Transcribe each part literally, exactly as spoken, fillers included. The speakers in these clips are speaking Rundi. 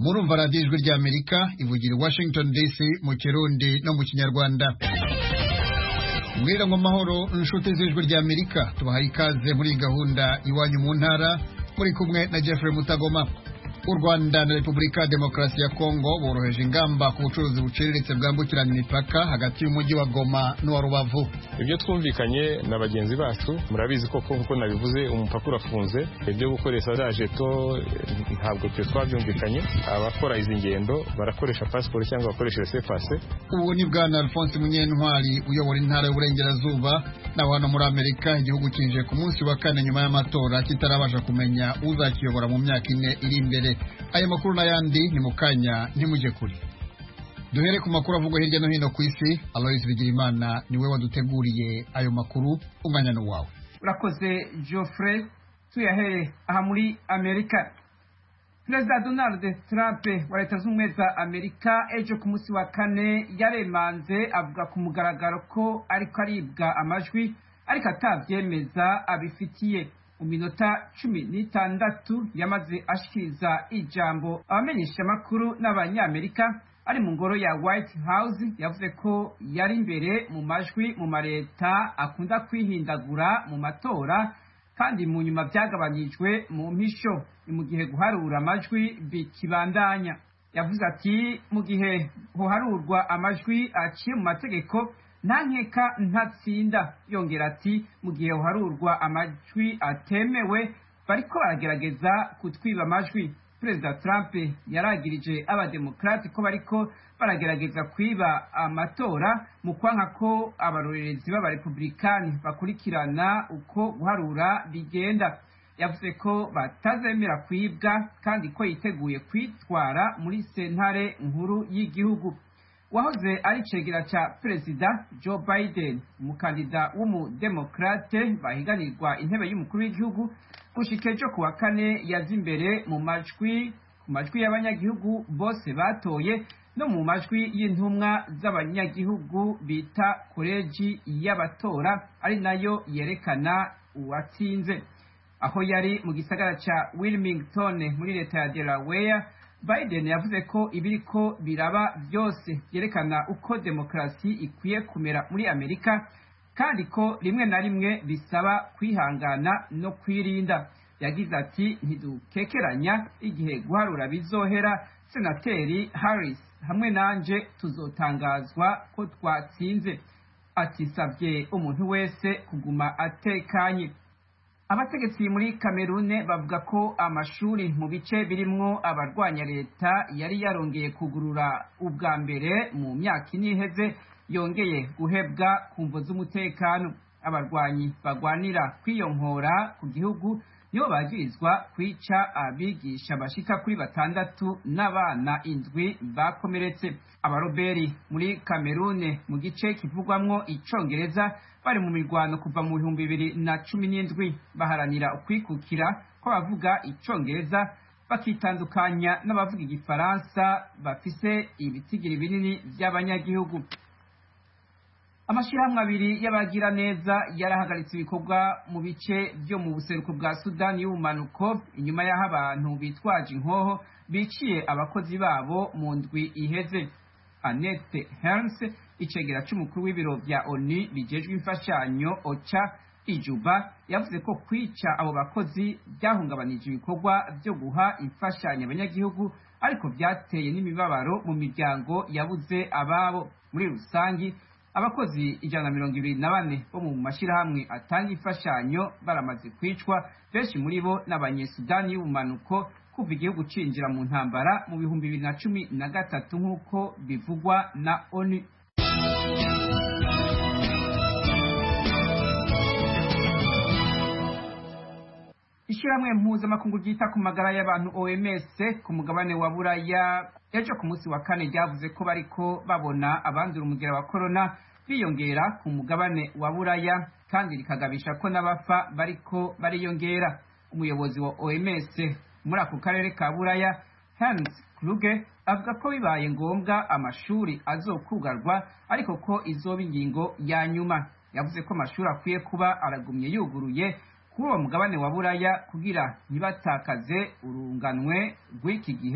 murumva radiyo ijwi ry'Amerika ivugira i Washington D C mu Kirundi no mu Kinyarwanda. Mwira ngo mahoro inshuti z'ijwi ry'Amerika, tubahaye ikaze muri gahunda iwanyu mu ntara, muri kumwe na Jeffrey Mutagoma. U Rwanda na Repubulika ya Demokarasi ya Kongo boroheje ingamba ku bucuruzi buciriritse bwambukiranya imipaka hagati y'umujyi wa Goma n'uwa Rubavu. Ibyo twumvikanye na bagenzi bacu, murabizi koko kuko nabivuze umupaka urafunze, ibyo gukoresha za jeto ntabwo twe twabyumvikanye. Abakora izi ngendo barakoresha passport cyangwa bakoresha laissez-passer. Ubu ni bwana Alphonse Munyentwari uyobora intara y'Uburengerazuba, naho hano muri Amerika igihugu kinje ku munsi wa kane nyuma y'amatora kitarabasha kumenya uzakiyobora mu myaka ine iri imbere. Aya makuru n'ayandi ni mukanya ntimuje kuri. Duhere ku makuru avugwa hirya no hino ku isi. Alois Bigirimana niwe waduteguriye ayo makuru, umwanya no wawe. Urakoze Geoffrey. Tuyahere aha muri Amerika. Perezida Donald Trump wa Leta Zunze Ubumwe za Amerika ejo ku munsi wa kane yaremanze avuga ku mugaragaro ko ariko aribwa amajwi ariko atavyemeza abifitiye. Mu minota cumi n'itandatu yamaze ashikiriza ijambo abamenyesha makuru n'abanyamerika ari mu ngoro ya White House, yavuze ko yari imbere mu majwi mu mareta akunda kwihindagura mu matora kandi mu nyuma byagabanijwe mu mpisho mu gihe guharura amajwi bikibandanya. Yavuze ati mu gihe guharurwa amajwi aciye mu mategeko nta nkeka ntatsinda. Yongera ati mu gihe uharurwa amajwi atemewe bariko baragerageza kutwiba amajwi. Perezida Trump yaragirije abademokrati ko bariko baragerageza kwiba amatora mu kwanka ko abarorerezi b'abarepublikani bakurikirana uko guharura bigenda. Yavuze ko batazemera kwibwa kandi ko yiteguye kwitwara muri sentare nkuru y'igihugu. Wahoze ari cegera cha Perezida Joe Biden, umukandida w'umudemokrate bahiganirwa intebe y'umukuru w'igihugu, gushikejo kuwa kane yazimbere mu majwi ku majwi y'abanyagihugu bose batoye no mu majwi y'intumwa z'abanyagihugu bita koleji y'abatora, ari nayo yerekana uwatsinze. Aho yari mu gisagara cha Wilmington muri leta ya Delaware, Biden yavuze ko ibiriko biraba byose byerekana uko demokrasi ikwiye kumera muri Amerika kandi ko rimwe na rimwe bisaba kwihangana no kwirinda. Yagize ati ntidukekeranya igihe guharura bizohera, Senateri Harris hamwe nanje tuzotangazwa ko twatsinze. Ati savye umuntu wese kuguma atekanye. Abategetsi muri Kamerune bavuga ko amashuri mu bice birimwo abarwanya leta yari yarongeye kugurura ubwa mbere mu myaka ine iheze, yongeye guhebwa ku mvo z'umutekano. Abarwanyi bagwanira kwiyonkora ku gihugu nibo bagirizwa kwica abigisha bashika kuri batandatu n'abana indwi bakomeretse. Abaroberi muri Kamerune mu gice kivugwamwo icongereza bari mu mirwano kuva mu bihumbi bibiri na cumi n'indwi, baharanira ukwikukira ko bavuga icongereza bakitandukanya n'abavuga igifaransa bafise ibitigiri binini by'abanyagihugu. Amashirahamwe abiri y'abagira neza yarahagaritse ibikorwa mu bice byo mu buseruko bwa Sudani y'ubumanuko inyuma y'aho abantu bitwaje inkoho biciye abakozi babo mu ndwi iheze. Annette Herms, icegera c'umukuru w'ibiro vya O N U bijejwe imfashanyo OCHA ijuba, yavuze ko kwica abo bakozi byahungabanije ibikorwa byo guha imfashanyo abanyagihugu ariko byateye n'imibabaro mu miryango yabuze ababo. Muri rusangi abakozi ijana na mirongo ibiri na bane bo mu mashirahamwe atanga imfashanyo baramaze kwicwa, benshi muri bo n'abanyesudani y'ubumanuko kuva igihugu cinjira mu ntambara mu bihumbi bibiri na cumi na gatatu nk'uko bivugwa na O N U. Ishyirahamwe mpuzamakungu ryita ku magara y'abantu O M S ku mugabane wa Buraya ejo ku munsi wa kane ryavuze ko bariko babona abandura umugera wa corona biyongera ku mugabane wa Buraya kandi rikagabisha ko n'abafa bariko bariyongera. Umuyobozi wa O M S muri ako karere ka Buraya, Hans Kluge, avuga ko bibaye ngombwa amashuri azokugarwa ariko ko izoba ingingo ya nyuma. Yavuze ko amashuri akwiye kuba aragumye yuguruye kuri uwo mugabane wa Buraya kugira ntibatakaze urunganwe rw'iki gihe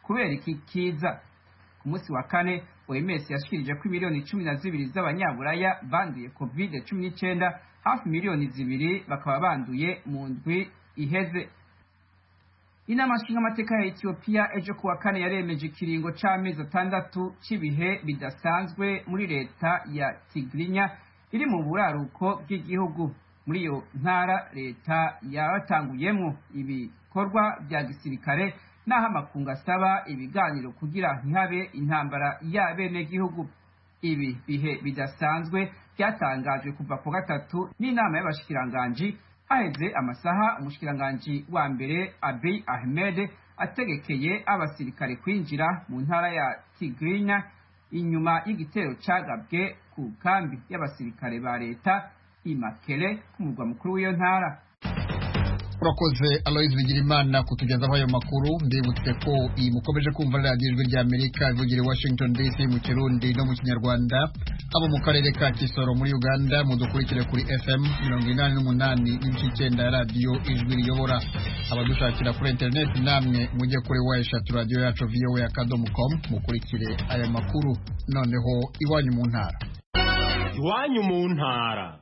kubera iki kiza. Ku munsi wa kane O M S yashikirije ko miliyoni cumi na zibiri z'abanyaburaya banduye covid cumi n'icyenda, hafi miliyoni zibiri bakaba banduye mu ndwi iheze. Inama nshingamateka ya Ethiopia ejo kuwa kane yaremeje ikiringo c'amezi atandatu c'ibihe bidasanzwe muri leta ya Tigrinya iri mu buraruko bw'igihugu. Muri iyo ntara leta yaratanguyemwo ibikorwa bya gisirikare naho amakungu asaba ibiganiro kugira ntihabe intambara y'abenegihugu. Ibi bihe bidasanzwe byatangajwe kuva ku gatatu n'inama y'abashikiranganji haheze amasaha umushikiranganji wa mbere Abiy Ahmed ategekeye abasirikare kwinjira mu ntara ya Tigrinya inyuma y'igitero cagabwe ku kambi y'abasirikare ba leta i Mekele ku murwa mukuru w'iyo ntara. Urakoze Aloys Bigirimana kutugezaho ayo makuru. Ndibutse ko iyi mukomeje kumva radio Ijwi ry'Amerika ivugira Washington D C mu Kirundi no mu Kinyarwanda. Abo mu karere ka Kisoro muri Uganda mudukurikire kuri F M mirongo inani n'umunani n'ibice icyenda ya radio Ijwi riyobora. Abadushakira kuri internet namwe mujye kuri wayeshatu radio yacu v o a akadomo com mukurikire aya makuru. Noneho iwanyu mu ntara. Iwanyu mu ntara.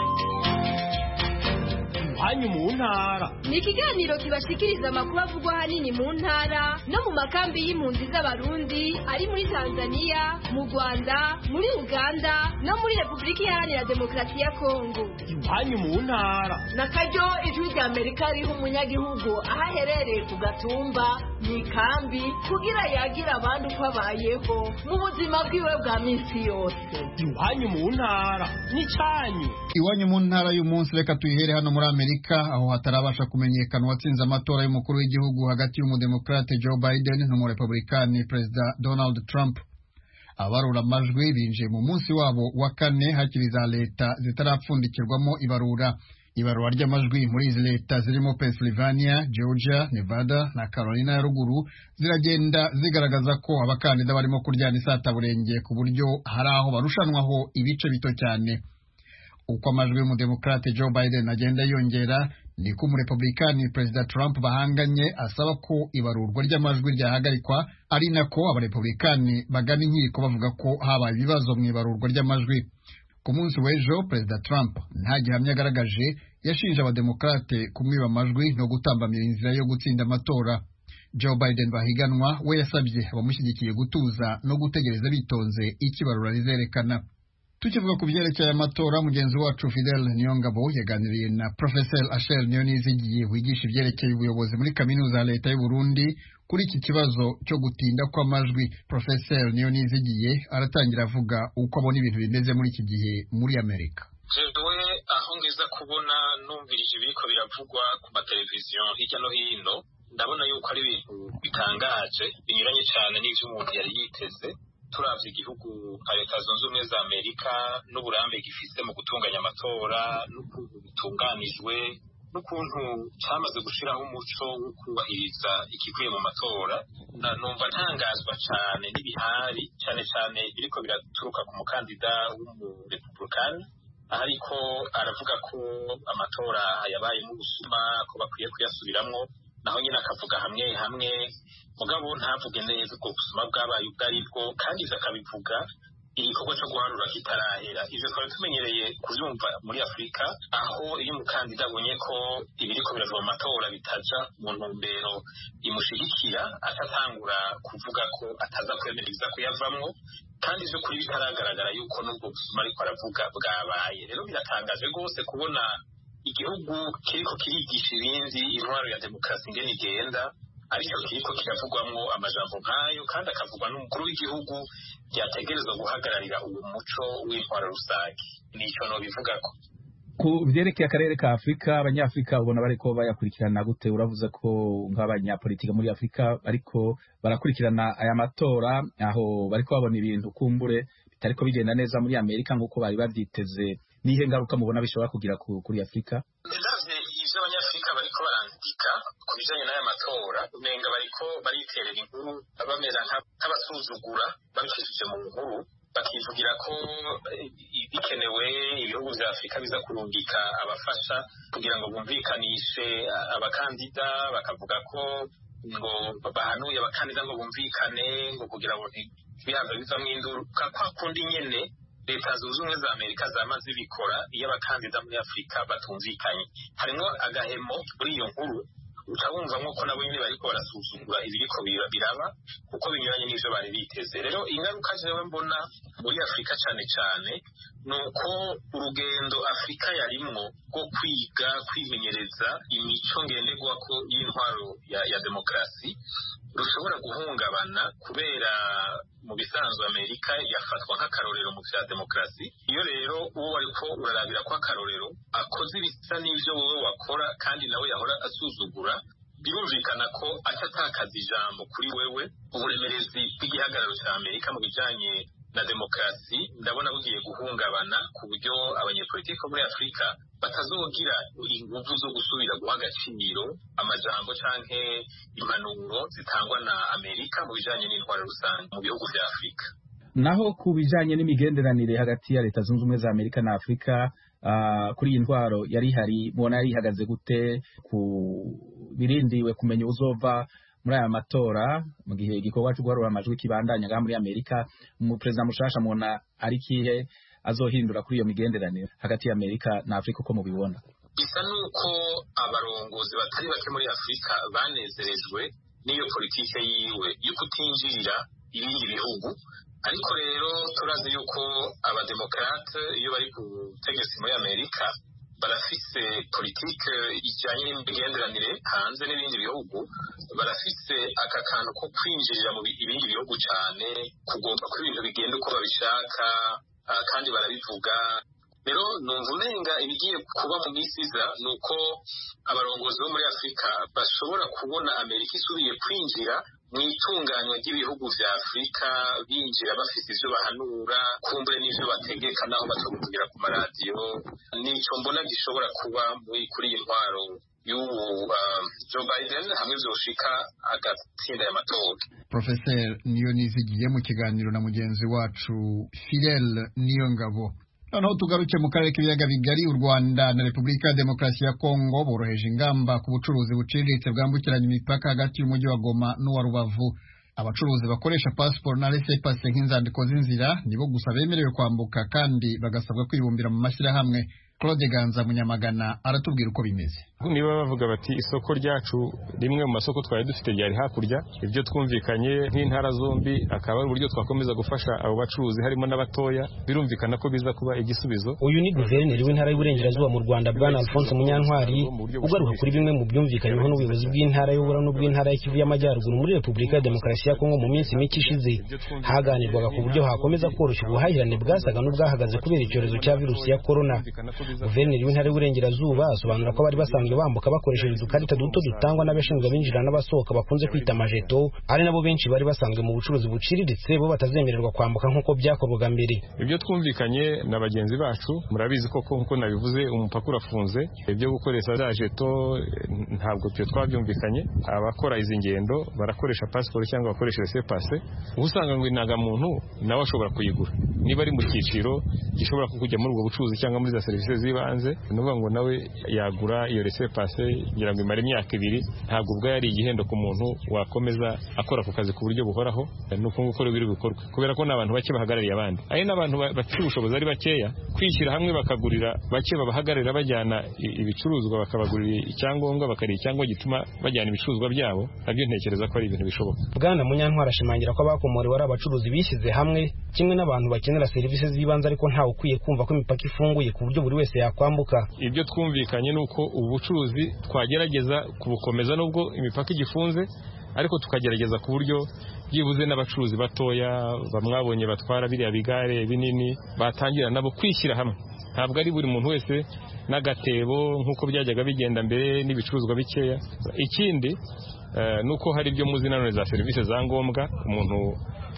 Iwanyu mu ntara ni ikiganiro kibashikiriza amakuru avugwa ahanini mu ntara no mu makambi y'impunzi z'abarundi ari muri Tanzania, mu Rwanda, muri Uganda no muri Repubulika Iharanira Demokarasi ya Kongo. Iwanyu mu ntara na karyo Ijwi ry'Amerika riha umunyagihugu aho aherereye ku gatumba mu ikambi kugira yagira abandi uko abayeho mu buzima bwiwe bwa minsi yose. Iwanyu mu ntara n'icyanyu. Iwanyu mu ntara y'umunsi reka tuyihere hano muri Amerika aho hatarabasha kumenyekana watsinze amatora y'umukuru w'igihugu hagati y'umudemokrate Joe Biden n'umurepublikani Perezida Donald Trump. Abarura amajwi binjiye mu munsi wabo wa kane hakiri za leta zitarapfundikirwamo ibarura. Ibarura ry'amajwi muri izi leta zirimo Pennsylvania, Georgia, Nevada na Carolina ya ruguru ziragenda zigaragaza ko abakandida barimo kuryana isataburenge ku buryo hari aho barushanwaho ibice bito cyane. Uko amajwi y'umudemokrate Joe Biden agenda yongera niko umurepublikani Perezida Trump bahanganye asaba ko ibarurwa ry'amajwi ryahagarikwa, ari nako abarepublikani bagana inkiko bavuga ko habaye ibibazo mu ibarurwa ry'amajwi. Ku munsi w'ejo Perezida Trump nta gihamya agaragaje yashinje abademokrate kumwiba amajwi no gutambamira inzira yo gutsinda amatora. Joe Biden bahiganwa we yasabye abamushyigikiye gutuza no gutegereza bitonze ikibarura rizerekana. Tukivuga ku byerekeye amatora, mugenzi wacu Fidel Niyongabo yaganiriye na Professor Achel Niyonizigiye wigisha ibyerekeye ubuyobozi muri kaminuza ya leta y'u Burundi kuri iki kibazo cyo gutinda kw'amajwi. Professor Niyonizigiye aratangira avuga uko abona ibintu bimeze muri iki gihe muri Amerika. Jewe aho ngeza kubona numvirije ibiriko biravugwa ku mateleviziyo hirya no hino, ndabona yuko ari ibintu bitangaje binyuranye cyane n'ivyo umuntu yari yiteze. Turavye igihugu nka Leta Zunze Ubumwe za Amerika n'uburambe gifise mu gutunganya amatora n'ukuntu bitunganijwe n'ukuntu cyamaze gushiraho umuco wo kubahiriza ikivuye mu matora, numva ntangazwa cyane n'ibihari cyane cyane biriko biraturuka ku mukandida w'umurepublikani ariko aravuga ko amatora yabaye mu busuma ko bakwiye kuyasubiramwo, naho nyine akavuga hamwe hamwe mugabo ntavuge neza ubwo busuma bwabaye ubwo ari bwo, kandi akabivuga igikorwa cyo guharura kitarahera. Ivyo twari tumenyereye kuvyumva muri Afurika, aho iyo umukandida abonye ko ibiriko birava mu matora bitaja mu ntumbero imushigikira atatangura kuvuga ko ataza kwemereza kuyavamwo, kandi ivyo kuri bitaragaragara yuko n'ubwo busuma ariko aravuga bwabaye. Rero biratangaje rwose kubona igihugu kiriko kirigisha ibindi intwaro ya demokarasi ingene igenda, ariko kiriko kiravugwamwo amajambo nk'ayo, kandi akavugwa n'umukuru w'igihugu yategerezwa guhagararira uwo muco w'intwaro rusange. Nico no bivugako. Ku vyerekeye akarere ka Afrika, abanyafrika ubona bariko bayakurikirana gute? Uravuze ko nk'abanyapolitika muri Afrika ariko barakurikirana aya matora, aho bariko babona ibintu kumbure bitariko bigenda neza muri Amerika nk'uko bari bavyiteze. Nihe ngaruka mubona bishobora kugira kuri Afrika? Ndavye ivyo abanyafrika bariko barandika ku bijanye n'aya matora, umenga bariko bariterera inkuru bamera nk'abasuzugura babishishije mu nkuru, bakivugira ko bikenewe ibihugu vya Afrika biza kurungika abafasha kugira ngo bumvikanishe abakandida, bakavuga ko ngo bahanuye abakandida ngo bumvikane ngo kugira ngo ntibihaza bizamwo induru kwa kundi nyene leta zunze ubumwe za amerika zama zibikora iyo abakandida muri afurika batumvikanye. harimo agahemo muri iyo nkuru uca wumvamwo ko nabo nyene bariko barasuzugura ibiriko biraba kuko binyuranye n'ivyo bari biteze. rero ingaruka jewe mbona muri afurika cane cane nuko urugendo afurika yarimwo rwo kwiga kwimenyereza imico ngenderwako y'intwaro ya, ya demokarasi rushobora guhungabana kubera mu bisanzwe amerika yafatwa nk'akarorero mu vya demokarasi. iyo rero uwo ariko urarabira ko akarorero akoze ibisa n'ivyo wowe wakora kandi nawe yahora asuzugura, birumvikana ko atatakaza ijambo kuri wewe. uburemerezi bw'igihagararo ca amerika mu bijanye na demokarasi ndabona bugiye guhungabana ku buryo abanyepolitiki muri afurika batazogira inguvu zo gusubira guha agaciro amajambo canke impanuro zitangwa na amerika mu bijanye n'intwaro rusange mu bihugu vya afurika. naho ku bijanye n'imigenderanire hagati ya leta zunze ubumwe za amerika na afurika uh, kuri iyi ntwaro yari hari mubona yari ihagaze gute ku birindiwe kumenya uzova muri aya matora mu gihe igikorwa cyo guharura amajwi kibandanya ngaha muri amerika? mu perezida mushasha mubona ari kihe azohindura kuri iyo migenderanire hagati ya amerika na afurika uko mubibona? bisa nuko abarongozi batari bake muri afurika banezerejwe n'iyo politike yiwe yo kutinjirira ibindi bihugu, ariko rero turazi yuko abademokrate iyo bari ku butegetsi muri amerika barafise politike ijanye n'imigenderanire hanze n'ibindi bihugu, barafise aka kantu ko kwinjirira mu ibindi bihugu cane, kugomba ko ibintu bigenda uko babishaka kandi barabivuga. rero numva umenga ibigiye kuba mu misi iza nuko abarongozi bo muri afurika bashobora kubona amerika isubiye kwinjira mu itunganywa ry'ibihugu vya afurika, binjira bafise ivyo bahanura kumbure n'ivyo bategeka naho batokugira ku maradiyo. nico mbona gishobora kuba kuri iyi ntwaro y'ubu uh, Joe Biden hamwe vyoshika agatsinda y'amatora. Professor Niyonizigiye mu kiganiro na mugenzi wacu Fidel Niyongabo. noneho tugaruke mu karere k'ibiyaga bigari. u Rwanda na Repubulika ya Demokarasi ya Kongo boroheje ingamba ku bucuruzi buciriritse bwambukiranya imipaka hagati y'umujyi wa Goma n'uwa Rubavu. abacuruzi bakoresha passport na laissez-passer nk'inzandiko z'inzira nibo gusa bemerewe kwambuka kandi bagasabwa kwibumbira mu mashyirahamwe. Claude Ganza Munyamagana aratubwira uko bimeze. niba bavuga bati isoko ryacu rimwe mu masoko twari dufite ryari hakurya, ibyo twumvikanye nk'intara zombi akaba ari uburyo twakomeza gufasha abo bacuruzi harimo n'abatoya, birumvikana ko biza kuba igisubizo. uyu ni guverineri w'intara y'uburengerazuba mu Rwanda Bwana Alphonse Munyantwari ugaruka kuri bimwe mu byumvikanyweho n'ubuyobozi bw'intara y'Ubura n'ubw'intara y'Kivu y'Amajyaruguru muri Repubulika ya Demokarasi ya Kongo mu minsi mike ishize. haganirwaga ku buryo hakomeza koroshya ubuhahirane bwasaga n'ubwahagaze kubera icyorezo cya virusi ya corona. Guverineri w'intara y'uburengerazuba asobanura ko bari basanzwe bambuka bakoresheje udukarita duto dutangwa n'abashinzwe abinjira n'abasohoka bakunze kwita amajeto, ari nabo benshi bari basanzwe mu bucuruzi buciriritse bo batazemererwa kwambuka nk'uko byakorwaga mbere. ibyo twumvikanye na bagenzi bacu murabizi koko nk'uko nabivuze umupaka urafunze, ibyo gukoresha za jeto ntabwo twe twabyumvikanye. abakora izi ngendo barakoresha passport cyangwa bakoresha laissez-passer, usanga ngo indangamuntu nawe ashobora kuyigura niba ari mu cyiciro gishobora kujya muri ubwo bucuruzi cyangwa muri za serivisi z'ibanze, nuvuga ngo nawe yagura iyo laissez-passer ngira ngo imara imyaka ibiri. ntabwo ubwo yari igihendo ku muntu wakomeza akora ku kazi ku buryo buhoraho, nuko gukora ibiri bikorwa kubera ko n'abantu bake bahagarariye abandi, ari n'abantu bafite ubushobozi ari bakeya kwishyira hamwe bakagurira bake babahagararira bajyana ibicuruzwa bakabagurira icyangombwa bakariha icyangombwa gituma bajyana ibicuruzwa byabo, nabyo ntekereza ko ari ibintu bishoboka. Bwana Munyantwari ashimangira ko abakomorewe ari abacuruzi bishyize hamwe kimwe n'abantu bakenera serivisi z'ibanze, ariko ntawe ukwiye kumva ko imipaka ifunguye ku buryo buri wese yakwambuka. ibyo twumvikanye nuko ubu bucuruzi twagerageza kubukomeza nubwo imipaka igifunze, ariko tukagerageza ku buryo byibuze n'abacuruzi batoya bamwabonye batwara biriya bigare binini batangira nabo kwishyira hamwe. ntabwo ari buri muntu wese n'agatebo nk'uko byajyaga bigenda mbere n'ibicuruzwa bikeya. ikindi uh, nuko hari ibyo muzi nanone za serivisi za ngombwa umuntu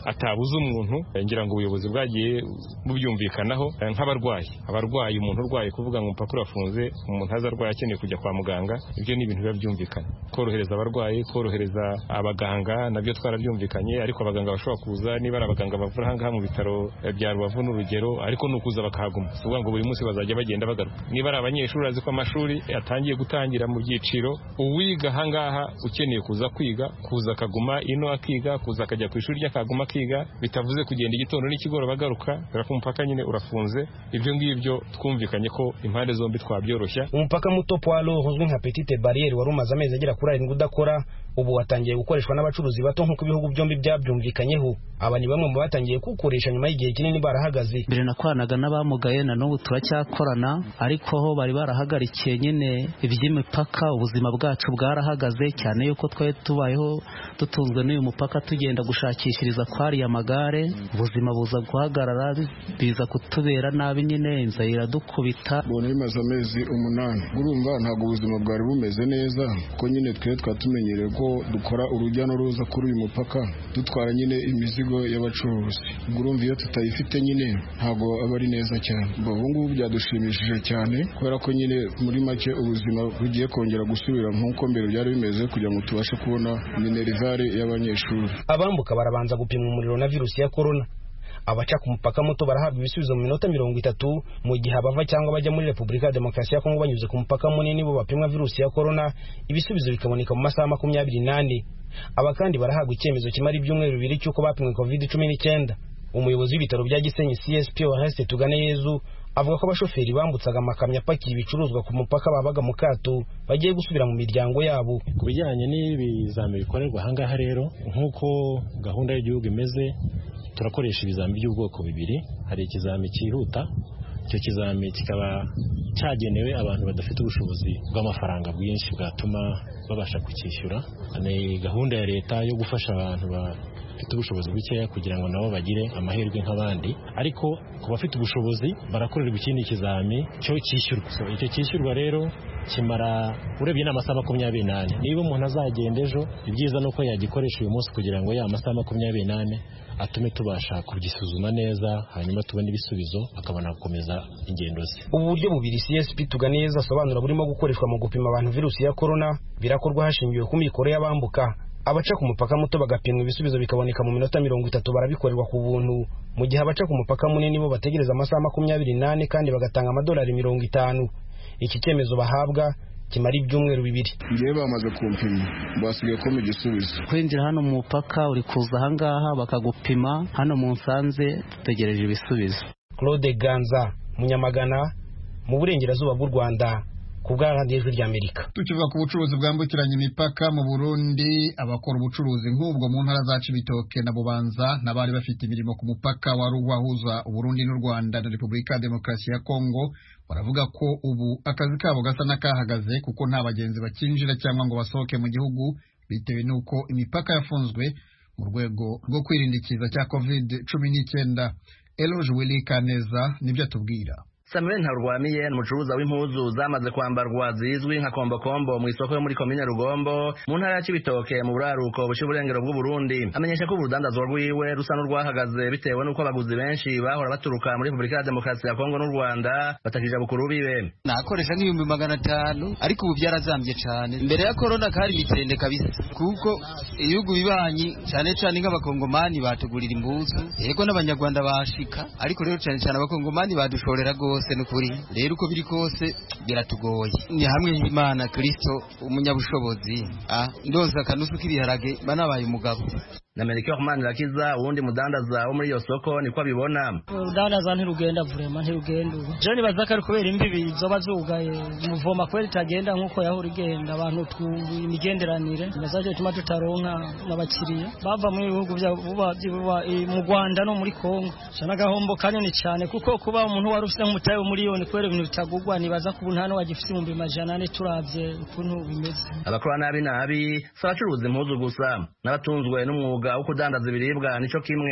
atabuze umuntu ngira ngo ubuyobozi bwagiye bubyumvikanaho nk'abarwayi abarwayi umuntu urwaye kuvuga ngo umupaka urafunze umuntu azarwaye akeneye kujya kwa muganga ibyo ni ibintu biba byumvikana korohereza abarwayi korohereza abaganga nabyo twarabyumvikanye ariko abaganga bashobora kuza niba ari abaganga bavura ahangaha mu bitaro bya Rubavu n'urugero ariko nukuza bakahaguma kuvuga ngo buri munsi bazajya bagenda bagaruka niba ari abanyeshuri azi ko amashuri atangiye gutangira mu byiciro uwiga ahangaha ukeneye kuza kwiga kuza akaguma ino akiga kuza akajya ku ishuri ry'akaguma akiga bitavuze kugenda igitondo n'ikigoroba bagaruka ku mupaka nyine urafunze ibyo ngibyo twumvikanye ko impande zombi twabyoroshya. Umupaka muto Poalo uzwi nka Petite Barriere wari umaze amezi agera kuri arindwi udakora ubu watangiye gukoreshwa n'abacuruzi bato nk'uko ibihugu byombi byabyumvikanyeho. Aba ni bamwe mu batangiye kuwukoresha nyuma y'igihe kinini barahagaze. Mbere nakoranaga n'abamugaye na n'ubu turacyakorana ariko ho bari barahagarikiye nyine iby'imipaka ubuzima bwacu bwarahagaze cyane yuko twari tubayeho dutunzwe n'uyu mupaka tugenda gushakishiriza kwari amagare ubuzima buza guhagarara biza kutubera nabi nyine inzara iradukubita. Bona bimaze amezi umunani urumva ntabwo ubuzima bwari bumeze neza kuko nyine twe twatumenyereye ko dukora urujya n'uruza kuri uyu mupaka dutwara nyine imizigo y'abacuruzi urumva iyo tutayifite nyine ntabwo aba ari neza cyane. Ubu ngubu byadushimishije cyane kubera ko nyine muri make ubuzima bugiye kongera gusubira nk'uko mbere byari bimeze kugira ngo tubashe kubona minerivare y'abanyeshuri. Abambuka barabanza gupimwa umuriro na virusi ya corona. Abaca ku mupaka muto barahabwa ibisubizo mu minota mirongo itatu mu gihe abava cyangwa bajya muri Repubulika ya Demokarasi ya Kongo banyuze ku mupaka munini bo bapimwa virusi ya corona ibisubizo bikaboneka mu masaha makumyabiri n'ane. Aba kandi barahabwa icyemezo kimara ibyumweru bibiri cy'uko bapimwe covid cumi n'icyenda. Umuyobozi w'ibitaro bya Gisenyi C S P Oreste Tuganeyezu avuga ko abashoferi bambutsaga amakamyo apakiye ibicuruzwa ku mupaka babaga mu kato bagiye gusubira mu miryango yabo. Ku bijyanye n'ibizami bikorerwa ahangaha rero nk'uko gahunda y'igihugu imeze turakoresha ibizami by'ubwoko bibiri. Hari ikizami cyihuta icyo kizami kikaba cyagenewe abantu badafite ubushobozi bw'amafaranga bwinshi bwatuma babasha kucyishyura. Ni gahunda ya leta yo gufasha abantu bafite ubushobozi bukeya kugira ngo nabo bagire amahirwe nk'abandi ariko ku bafite ubushobozi barakorerwa ikindi kizami cyo cyishyurwa. So, icyo cyishyurwa rero kimara urebye n'amasaha makumyabiri n'ane. Niba umuntu azagenda ejo ibyiza nuko yagikoresha uyu munsi kugira ngo ya masaha makumyabiri n'ane atume tubasha kugisuzuma neza hanyuma tubone ibisubizo akabona gukomeza ingendo ze. Ubu buryo bubiri C S P Tuganeza asobanura burimo gukoreshwa mu gupima abantu virusi ya corona birakorwa hashingiwe ku mikoro y'abambuka. Abaca ku mupaka muto bagapimwa ibisubizo bikaboneka mu minota mirongo itatu barabikorerwa ku buntu mu gihe abaca ku mupaka munini bo bategereza amasaha makumyabiri n'ane kandi bagatanga amadolari mirongo itanu. Iki cyemezo bahabwa kimara ibyumweru bibiri. Ngiye bamaze kumpima basigaye ko mu gisubizo. Kwinjira hano mu mupaka uri kuza ahangaha bakagupima hano mu Nsanze dutegereje ibisubizo. Claude Ganza Munyamagana mu burengerazuba bw'u Rwanda ku bw'Ijwi ry'Amerika. Tukiva ku bucuruzi bwambukiranya imipaka mu Burundi abakora ubucuruzi nk'ubwo mu ntara za Cibitoke na Bubanza n'abari bafite imirimo ku mupaka wa Ruhwahuza Uburundi n'u Rwanda na Repubulika ya Demokarasi ya Kongo baravuga ko ubu akazi kabo gasa n'akahagaze kuko nta bagenzi bakinjira cyangwa ngo basohoke mu gihugu bitewe n'uko imipaka yafunzwe mu rwego rwo kwirinda ikiza cya covid cumi n'icyenda. Eloge Willy Kaneza nibyo atubwira. Samuel Ntarwamiye n'umucuruza w'impuzu zamaze kwambarwa zizwi nka kombo kombo mu isoko yo muri komine Rugombo mu ntara ya Cibitoke mu buraruko bushiburengero bw'u Burundi amenyesha ko urudandazwa rwiwe rusa n'urwahagaze bitewe n'uko abaguzi benshi bahora baturuka muri Repubulika ya Demokarasi ya Kongo n'u Rwanda batakija bukuru bibe. Nakoresha nk'ibihumbi magana atanu ariko ubu byarazambye cyane. Mbere ya corona kari bitende kabisa kuko ibihugu bibanyi cyane cyane nk'abakongomani batugurira impuzu yego n'abanyarwanda bashika ariko rero cyane cyane abakongomani badushorera go kose nukuri rero uko biri kose biratugoye. Ni hamwe y'Imana Kristo umunyabushobozi ah ndonza kanusu k'ibiharage banabaye umugabo. Na Melchior Manirakiza uwundi mudandaza wo muri iyo soko niko abibona. Udandaza ntirugenda vraiment ntirugenda. Je nibaza ko ari kubera imbibi zoba zugaye muvoma kweli tagenda nkuko yahora igenda abantu imigenderanire nazaje tuma tutaronka n'abakiriya bava mu bihugu bya vuba mu Rwanda no muri Kongo. Cyana gahombo kanini cyane kuko kuba umuntu warufite nk'umutayo miliyoni kwere ibintu bitagugwa nibaza ko ubuntano wagifite mu bimajana ane turavye ukuntu bimeze. Abakora nabi nabi facuruza impuzu gusa n'abatunzwe n'umwuga uko dandaza ibiribwa nico kimwe.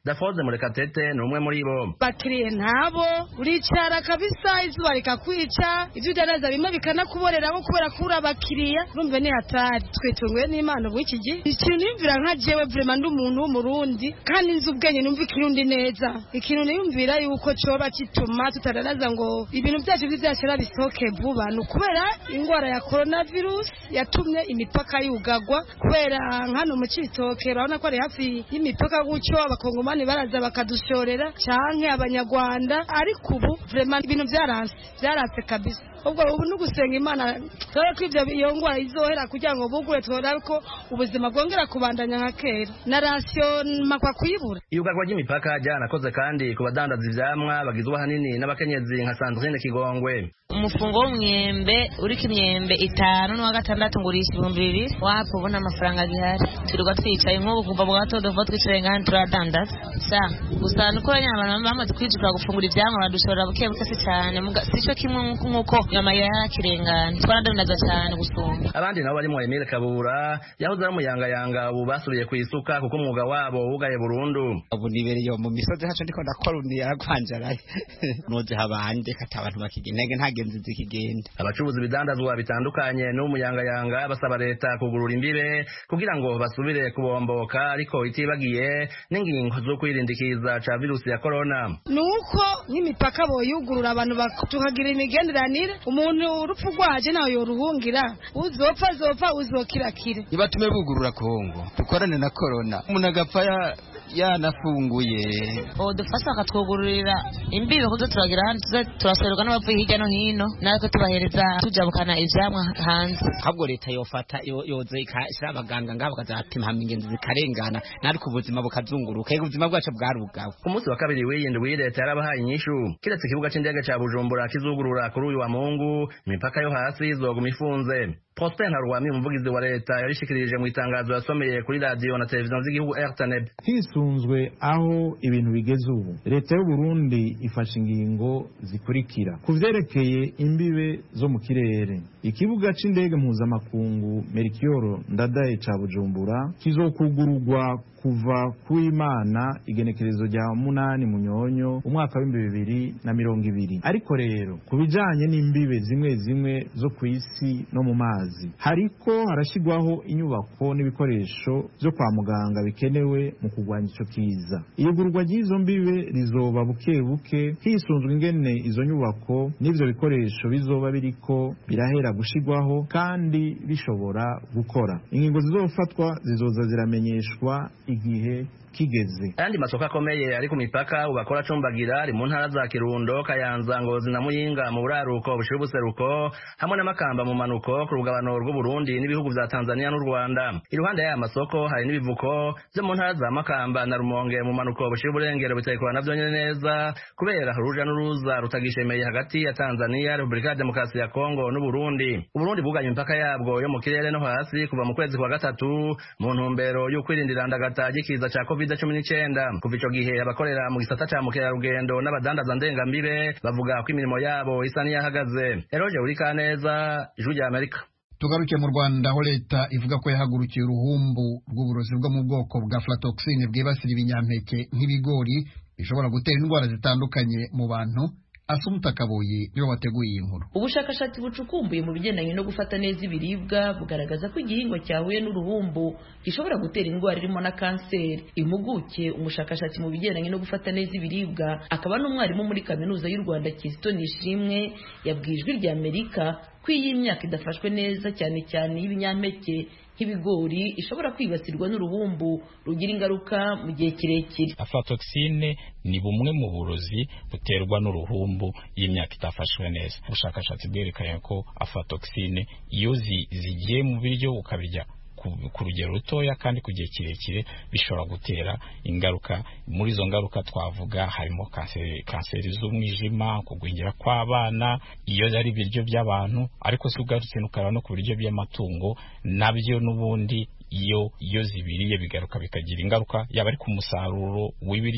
Dafoze Murekatete ni umwe muri bo. Bakiriye ntabo uricara kabisa izuba rikakwica ivyo udandaza bimwe bikanakuboreraho kubera kura bakiriya urumve ni hatari twetunguye n'Imana bw'iki gihe ikintu nimvira nka jewe vraiment ndi umuntu w'umurundi kandi nzi ubwenge numva ikirundi neza ikintu niyumvira yuko coba kituma tutadanaza ngo ibintu byacu bizashira bisoke vuba no kubera ingwara ya coronavirus yatumye imipaka yugagwa kubera nkano mu Cibitoke urabona ko ari hafi y'imipaka gucyo abakongomani baraza bakadushorera canke abanyarwanda ariko ubu vraiment ibintu byaranse byaranse kabisa ubwo ubu nugusenga Imana dore ko ivyo iyo ngwara izohera kugira ngo bugure twora ko ubuzima bwongera kubandanya nka kera na ration makwa kuyibura iyugagwa ry'imipaka ryanakoze kandi ku badandaza ivyamwa bagizwe hanini n'abakenyezi nka Sandrine Kigongwe. Umufungo w'umwembe uriko imyembe itanu n'uwa gatandatu ngurisha ibihumbi bibiri wapo ubona amafaranga gihari turwa twicaye nk'ubu kuva mu gatondo vuba twicaye ngani turadandaza sa gusa nuko abantu bamaze kwijukira gufungura ivyamwa badushorera buke buke se cyane sico kimwe nk'uko nyama yakirengana twaradandaza cyane gusumba. Abandi nabo barimo Emile Kabura yahoze ari umuyangayanga ubu basubiye kwisuka kuko umwuga wabo wugaye burundu. Ubu nibereye mu misozi haco ndiko ndakora undi yaragwanjaraye noze habande kata abantu bakigenege ntagenze zikigenda. Abacuruzi bidandazwa bitandukanye n'umuyangayanga basaba leta kugurura imbibe kugira ngo basubire kubomboka ariko itibagiye n'ingingo zo kwirindikiza ca virusi ya corona. Nuko nk'imipaka boyugurura abantu batukagira imigenderanire umuntu urupfu rwaje nawe yoruhungira uzopfa zopfa uzokirakire. Ibatume bugurura Kongo dukorane na corona umuntu agapfa ya yanafunguye o dufasha akatwugururira imbibe kuzo turagira hano turaserwa n'abavuye hirya no hino natwe tubahereza tujabukana ivyamwa hanze. Kabwo leta yofata yoze ikashira abaganga ngabo kazapima ingenzi zikarengana nari ku buzima bukazunguruka ubuzima bwacu bwarugawe. Ku munsi wa kabiri w'iyindwi leta yarabahaye inyishu kiretse ikibuga c'indege ca Bujumbura kizugurura kuri uyu wa Mungu imipaka yo hasi izoguma ifunze. Prosper Ntarwami umuvugizi wa leta yarishikirije mu itangazo yasomeye kuri radio na televiziyo z'igihugu R T N B. Hisunzwe aho ibintu bigeze ubu leta y'u Burundi ifashe ingingo zikurikira kuvyerekeye imbibe zo mu kirere. Ikibuga c'indege mpuzamakungu Mercure Ndadaye ca Bujumbura kizokugururwa kuva kuimana igenekerezo rya munani munyonyo umwaka w'ibihumbi bibiri na mirongo ibiri. Ariko rero kubijanye n'imbibe zimwe zimwe zo kwisi no mu mazi hariko harashigwaho inyubako n'ibikoresho byo kwa muganga bikenewe mu kugwanya ico kiza. Iyugururwa ry'izo mbibe rizoba buke buke hisunzwe ingene izo nyubako n'ivyo bikoresho bizoba biriko birahera gushigwaho kandi bishobora gukora. Ingingo zizofatwa zizoza ziramenyeshwa igihe kigeze. Andi masoko akomeye ari ku mipaka ubakora cumbagira ari mu ntara za Kirundo, Kayanza, Ngozi na Muyinga mu buraruko bushira ubuseruko hamwe n'amakamba mu manuko ku rugabano rw'u Burundi n'ibihugu vya Tanzania n'u Rwanda. Iruhande y'aya masoko hari n'ibivuko byo mu ntara za Makamba na Rumonge mu manuko bushira uburengero bitekwa navyo nyene neza kubera uruja n'uruza rutagishemeye hagati ya Tanzania, Republika ya Demokarasi ya Kongo n'u Burundi. U Burundi buganye imipaka yabwo yo mu kirere no hasi kuva mu kwezi kwa gatatu mu ntumbero yo kwirindira ndagata gikiza ca covid cumi n'icyenda. Kuva ico gihe abakorera mu gisata ca mukerarugendo n'abadandaza ndengambibe bavuga ko imirimo yabo isa n'iyahagaze. Eroje Urikaneza, Ijwi rya Amerika. Tugaruke mu Rwanda aho leta ivuga ko yahagurukiye uruhumbu rw'uburozi bwo mu bwoko bwa aflatoxine bwibasira ibinyampeke nk'ibigori bishobora gutera indwara zitandukanye mu bantu. Asumta Kaboyi niwe wateguye iyi nkuru. Ubushakashatsi bucukumbuye mu bigendanye no gufata neza ibiribwa bugaragaza ko igihingwa cyahuye n'uruhumbu gishobora gutera indwara irimo na kanseri. Impuguke umushakashatsi mu bigendanye no gufata neza ibiribwa akaba n'umwarimu muri kaminuza y'u Rwanda Kizito Nishimwe yabwiye Ijwi rya Amerika ko iyi myaka idafashwe neza cyane cyane y'ibinyampeke nk'ibigori ishobora kwibasirwa n'uruhumbu rugira ingaruka mu gihe kirekire. Aflatoxine ni bumwe mu burozi buterwa n'uruhumbu y'imyaka itafashwe neza. Ubushakashatsi bwerekanye ko aflatoxine iyo zigiye mu biryo ukabirya ku rugero rutoya kandi ku gihe kirekire bishobora gutera ingaruka. Muri izo ngaruka twavuga harimo kanseri, kanseri z'umwijima, kugwingira kw'abana iyo ari ibiryo by'abantu, ariko si ugarutse n'ukara no ku biryo by'amatungo nabyo n'ubundi iyo iyo zibiriye bigaruka bikagira ingaruka yaba ari ku musaruro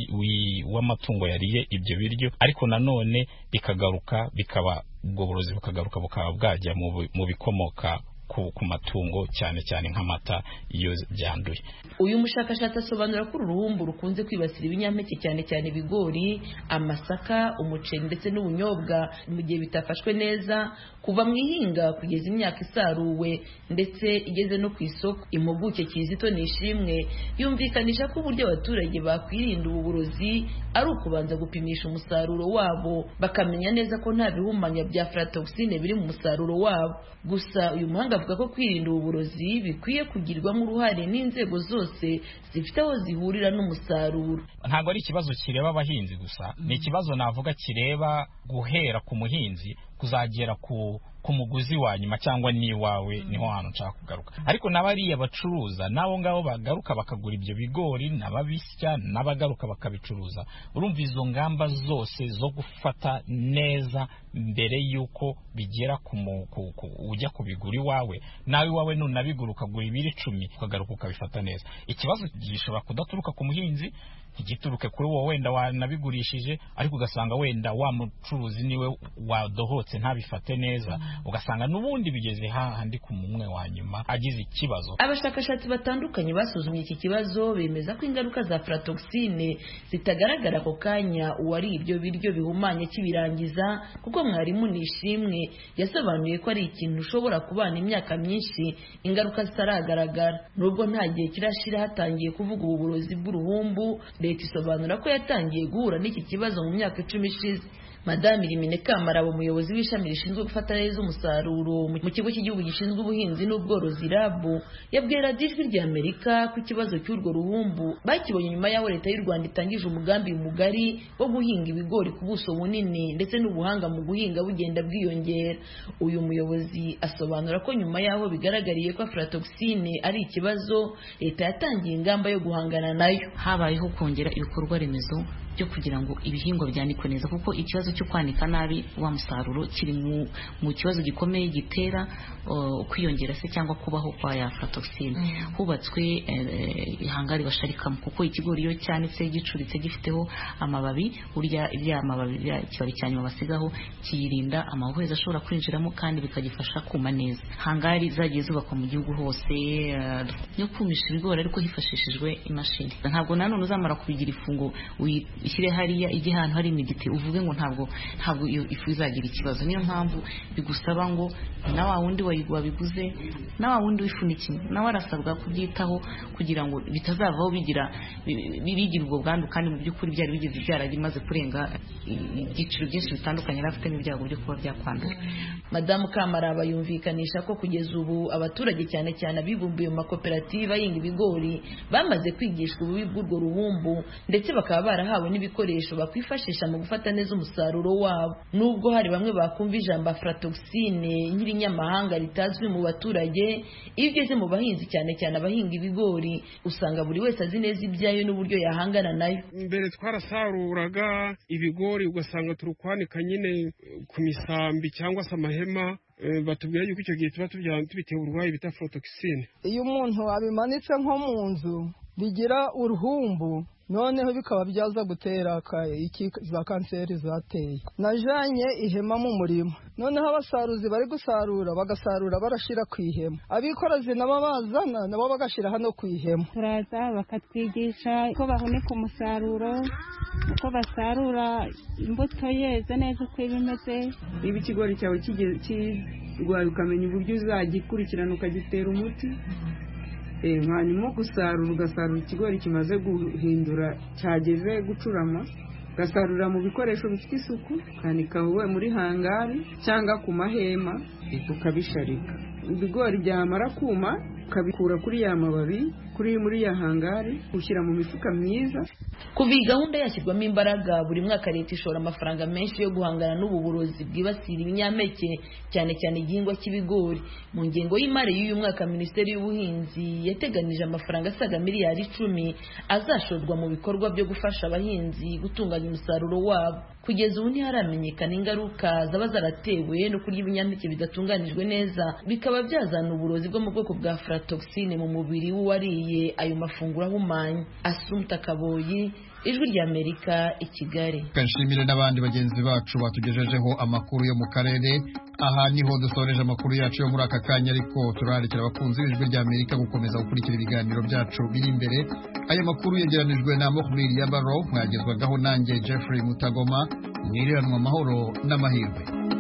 w'amatungo yariye ibyo biryo, ariko nanone bikagaruka bikaba ubwo burozi bukagaruka bukaba bwajya mu bikomoka ku, ku matungo cyane cyane nk'amata iyo byanduye. Uyu mushakashatsi asobanura ko uruhumbu rukunze kwibasira ibinyampeke cyane cyane ibigori, amasaka, umuceri ndetse n'ubunyobwa mu gihe bitafashwe neza kuva mu ihinga kugeza imyaka isaruwe ndetse igeze no ku isoko. Impuguke Kizito Nishimwe yumvikanisha ko uburyo abaturage bakwirinda ubu burozi ari ukubanza gupimisha umusaruro wabo bakamenya neza ko nta bihumanya bya aflatoxine biri mu musaruro wabo. Gusa uyu muhanga avuga ko kwirinda ubu burozi bikwiye kugirwamo uruhare n'inzego zose zifite aho zihurira n'umusaruro. Ntabwo ari ikibazo kireba abahinzi gusa, ni ikibazo navuga kireba guhera ku muhinzi kuzagera ku ku muguzi wa nyuma cyangwa ni wawe niho hano nshaka kugaruka. Ariko nabariya bacuruza nabo ngabo bagaruka bakagura ibyo bigori nababisya nabagaruka bakabicuruza. Urumva izo ngamba zose zo gufata neza mbere yuko bigera ku ujya kubigura iwawe, nawe iwawe nunabigura ukagura ibiri icumi ukagaruka ukabifata neza. Ikibazo gishobora kudaturuka ku muhinzi, igituruke kuri wowe wenda wanabigurishije, ariko ugasanga wenda wa mucuruzi niwe wadohotse ntabifate neza, ugasanga n'ubundi bigeze hahandi ku mumwe wa nyuma agize ikibazo. Abashakashatsi batandukanye basuzumye iki kibazo bemeza ko ingaruka za aflatoxine zitagaragara ako kanya uwari ibyo biryo bihumanye kibirangiza, kuko mwarimu Nishimwe yasobanuye ko ari ikintu ushobora kubana imyaka myinshi ingaruka zitaragaragara. Nubwo nta gihe kirashira hatangiye kuvuga ubu burozi bw'uruhumbu, leta isobanura ko yatangiye guhura n'iki kibazo mu myaka icumi ishize. Madame Irimine Kamarabo, umuyobozi w'ishami rishinzwe gufata neza umusaruro mu kigo cy'igihugu gishinzwe ubuhinzi n'ubworozi R A B, yabwira Ijwi rya Amerika ko ikibazo cy'urwo ruhumbu bakibonye nyuma y'aho leta y'u Rwanda itangije umugambi mugari wo guhinga ibigori ku buso bunini ndetse n'ubuhanga mu guhinga bugenda bwiyongera. Uyu muyobozi asobanura ko nyuma y'aho bigaragariye ko aflatoxine ari ikibazo, leta yatangiye ingamba yo guhangana nayo. Habayeho kongera ibikorwa remezo byo kugira ngo ibihingwa byanikwe neza, kuko ikibazo cyo kwanika nabi wa musaruro kiri mu, mu kibazo gikomeye gitera uh, kwiyongera se cyangwa kubaho kwa ya aflatoxine. Mm. Hubatswe uh, ihangari basharikamo, kuko ikigori iyo cyanitse gicuritse gifiteho amababi, urya ibya amababi bya kibabi cyanyuma basigaho kiyirinda amahoheza ashobora kwinjiramo kandi bikagifasha kuma neza. Hangari zagiye zubakwa mu gihugu hose uh, yo kumisha ibigori ariko hifashishijwe imashini. Ntabwo nanone uzamara kubigira ifungo ishyire hariya igi ahantu hari imigiti uvuge ngo ntabwo ntabwo iyo ifu izagira ikibazo. Niyo mpamvu bigusaba ngo na wa wundi wabiguze na wa wundi wifunikiye nawe arasabwa kubyitaho kugira ngo bitazavaho bigira bigira ubwo bwandu, kandi mu by'ukuri byari bigize byaragi maze kurenga ibyiciro byinshi bitandukanye rafite n'ibyago byo kuba byakwandura. Madamu Kamaraba yumvikanisha ko kugeza ubu abaturage cyane cyane abibumbiye mu makoperative ahinga ibigori bamaze kwigishwa ububi bw'urwo ruhumbu, ndetse bakaba barahawe n'ibikoresho bakwifashisha mu gufata neza umusaruro wabo. Nubwo hari bamwe bakumva ijambo aflatoxine nk'irinyamahanga ritazwi mu baturage, iyo ugeze mu bahinzi cyane cyane abahinga ibigori usanga buri wese azi neza ibyayo n'uburyo yahangana nayo. Mbere twarasaruraga ibigori ugasanga turukwanika nyine ku misambi cyangwa se amahema, batubwira yuko icyo gihe tuba tubitewe uburwayi bita aflatoxine. Iyo umuntu abimanitse nko mu nzu bigira uruhumbu, noneho bikaba byaza gutera iki za kanseri zateye. Najanye ihema mu murima, noneho abasaruzi bari gusarura bagasarura barashira ku ihema, abikorazi nabo bazana nabo bagashira hano ku ihema. Turaza bakatwigisha ko bahunika umusaruro, uko basarura imbuto yeze neza uko bimeze. Ibi ikigori cyawe kirwaye ukamenya uburyo uzagikurikirana ukagitera umuti. Eh hanyuma gusarura ugasarura ikigori kimaze guhindura cyageze gucurama, ugasarura mu bikoresho bifite isuku, kanika wowe muri hangari cyangwa ku mahema ukabisharika. Ibigori byamara kuma ukabikura kuri ya mababi kuri muri ya hangari ushyira mu mifuka myiza. Kuva iyi gahunda yashyirwamo imbaraga, buri mwaka leta ishora amafaranga menshi yo guhangana n'ubu burozi bwibasira ibinyampeke cyane cyane igihingwa cy'ibigori. Mu ngengo y'imari y'uyu mwaka Minisiteri y'Ubuhinzi yateganije amafaranga asaga miliyari icumi azashorwa mu bikorwa byo gufasha abahinzi gutunganya umusaruro wabo. Kugeza ubu ntiharamenyekana ingaruka zaba zaratewe no kurya ibinyampeke bidatunganijwe neza bikaba byazana uburozi bwo mu bwoko bwa aflatoxine mu mubiri w'uwariye ayo mafunguro ahumanye. Assumpta Kaboyi, ijwi rya Amerika i Kigali. Kanshimire n'abandi bagenzi bacu batugejejeho amakuru yo mu karere. Aha niho dusoreje amakuru yacu yo muri aka kanya, ariko turarekera abakunzi b'ijwi rya Amerika gukomeza gukurikira ibiganiro byacu biri imbere. Aya makuru yegeranijwe na Mokhbir Yabaro, mwagezwagaho nanjye Jeffrey Mutagoma. Mwiriranwa amahoro n'amahirwe.